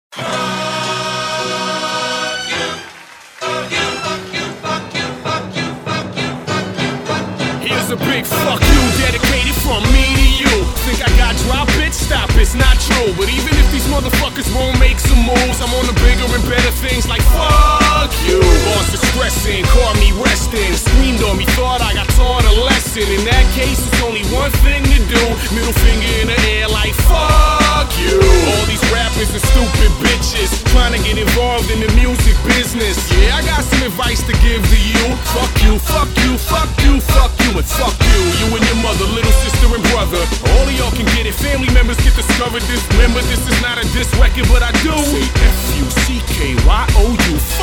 Here's a big fuck you dedicated from me to you. Think I got drop it? Stop, it's not true. But even if these motherfuckers won't make some moves, I'm on the bigger and better things like fuck you. Boss is stressing, caught me resting, screamed on me, thought I got taught a lesson. In that case, it's only one thing to do. Middle finger in the air like fuck you. All these rappers and stupid bitches trying to get involved in the music business. Yeah, I got some advice to give to you. Fuck you, fuck you, fuck you, fuck you, and fuck you. You and your mother, little sister and brother. All of y'all can get it, family members get discovered this. Remember, this is not a diss record, but I do say F-U-C-K-Y-O-U.